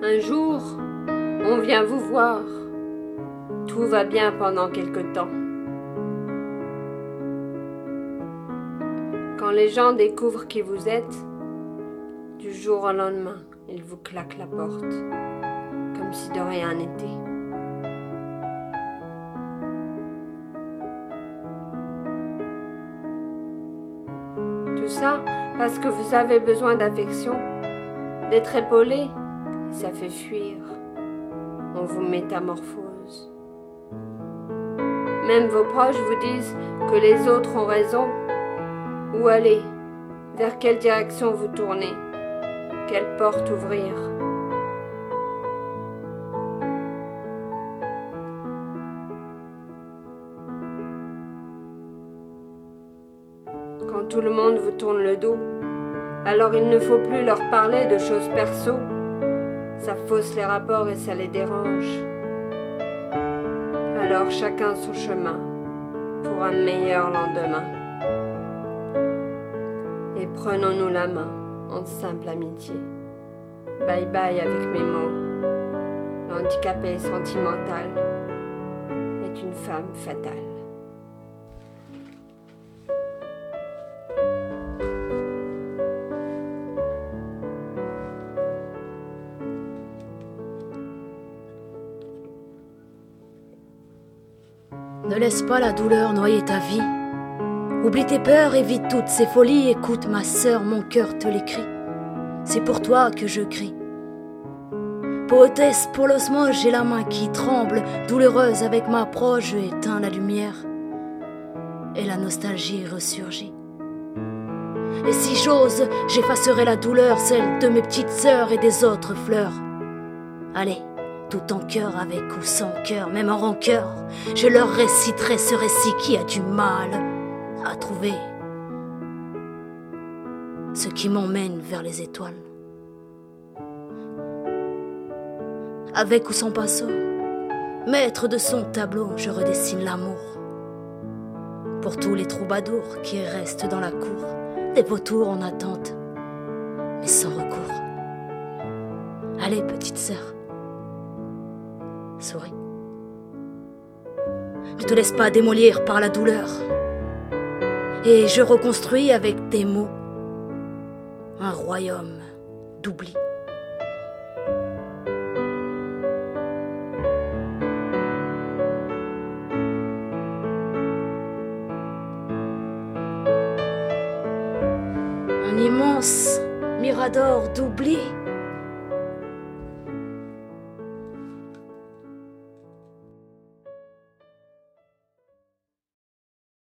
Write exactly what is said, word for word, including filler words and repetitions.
Un jour, on vient vous voir. Tout va bien pendant quelque temps. Quand les gens découvrent qui vous êtes, du jour au lendemain, ils vous claquent la porte, comme si de rien n'était. Tout ça parce que vous avez besoin d'affection, d'être épaulé, ça fait fuir. On vous métamorphose. Même vos proches vous disent que les autres ont raison. Où aller? Vers quelle direction vous tourner? Quelle porte ouvrir? Quand tout le monde vous tourne le dos, alors il ne faut plus leur parler de choses perso. Ça fausse les rapports et ça les dérange. Alors chacun son chemin pour un meilleur lendemain. Et prenons-nous la main en simple amitié. Bye bye avec mes mots. L'handicapé sentimental est une femme fatale. Ne laisse pas la douleur noyer ta vie. Oublie tes peurs, évite toutes ces folies. Écoute ma sœur, mon cœur te l'écrit. C'est pour toi que je crie. Poétesse pour l'osmose, j'ai la main qui tremble. Douloureuse avec ma proche, je éteins la lumière. Et la nostalgie ressurgit. Et si j'ose, j'effacerai la douleur, celle de mes petites sœurs et des autres fleurs. Allez, tout en cœur, avec ou sans cœur, même en rancœur, je leur réciterai ce récit qui a du mal à trouver ce qui m'emmène vers les étoiles. Avec ou sans pinceau, maître de son tableau, je redessine l'amour. Pour tous les troubadours qui restent dans la cour, des vautours en attente, mais sans recours. Allez, petite sœur, souris. Ne te laisse pas démolir par la douleur. Et je reconstruis avec tes mots un royaume d'oubli. Un immense mirador d'oubli